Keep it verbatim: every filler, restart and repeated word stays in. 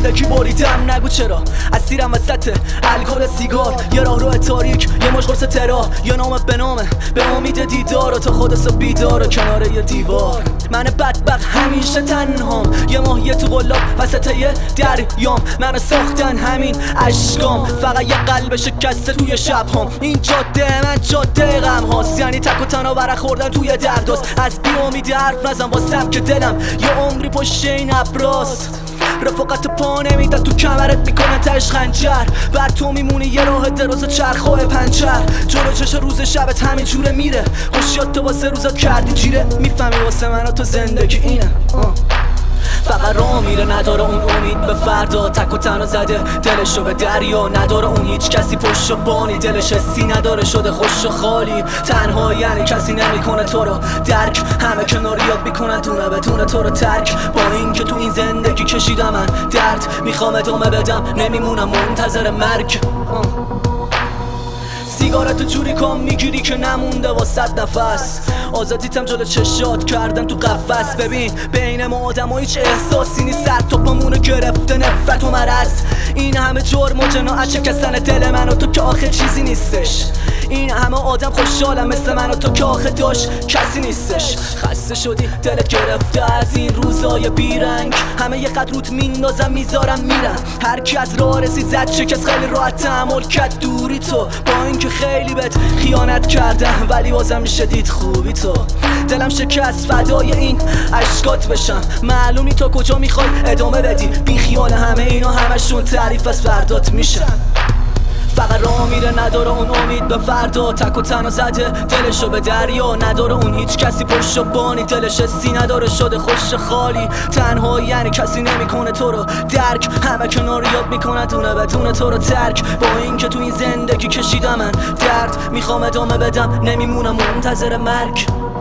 زندگی بریدم نگو چرا اسیرم وسط الکل سیگار، یه راه رو تاریک، یه مش قرص ترا، یه نام به نامه به امید دیدار تا خودسو بیدار کنار یه دیوار. من بدبخت همیشه تنهام، یه ماه یه تو قلاب وسط یه دریام، منو ساختن همین اشکام، فقط یه قلب شکسته توی شب هام. این جاده من جاده غم هاست، یعنی تک و تنها برق خوردن توی درداست. از بی امید حرف نزن واسم که دلم یه عمری پشت این ابراست. رفاقت پا نمیدن تو کمرت میکنن تش خنجر، بر تو میمونی یه راه دراز و چرخواه پنچر. جلو چش روز شبت همین جوره میره، خوشیات تو واسه روزات کردی جیره، میفهمی واسه من تو زندگی اینه. آه. فقط راه میره نداره اون امید به فردا، تک و تنها زده دلشو به دریا، نداره اون هیچ کسی پشت و بانی، دلش حسی نداره شده خوش و خالی. تنها یعنی کسی نمیکنه تو رو درک، همه کناریات میکنن دونه بدون تو رو ترک. با این که تو این زندگی کشیدم من درد، میخوام ادامه بدم نمیمونم منتظر مرگ. آه. سیگارتو جوری کام میگیری که نمونده واسط نفس، آزادیتم جلو چشات کردن تو قفس. ببین بین ما آدم ها هیچ احساسی نیست، سر تا پامونو گرفته نفرت و مرض. این همه جرم و جناحت شکستن دل من و تو که آخه چیزی نیستش. این همه آدم خوشحالم مثل من و تو که آخه داشت کسی نیستش. خسته شدی دلت گرفته از این روزای بیرنگ، همه یه قد روت میندازم میذارم میرم. هر کی از راه رسید زد شکست، خیلی راحت تحمل کرد دوری تو، با اینکه خیلی بهت خیانت کردم ولی بازم میشه دید خوبی تو. دلم شکست فدای این اشکات بشم، معلومی تو کجا میخوای ادامه بدی، بی خیال همه اینا همشون تعریف از فردات میشن. فقط راه میره نداره اون امید به فردا، تک و تنها زده دلشو به دریا، نداره اون هیچ کسی پشت و بانی، دلش حسی نداره شده خوش خالی. تنها یعنی کسی نمیکنه تو رو درک، همه کناریات میکنن دونه بدون تو رو ترک. با اینکه تو این زندگی کشیدم من درد، میخوام ادامه بدم نمیمونم منتظر مرگ.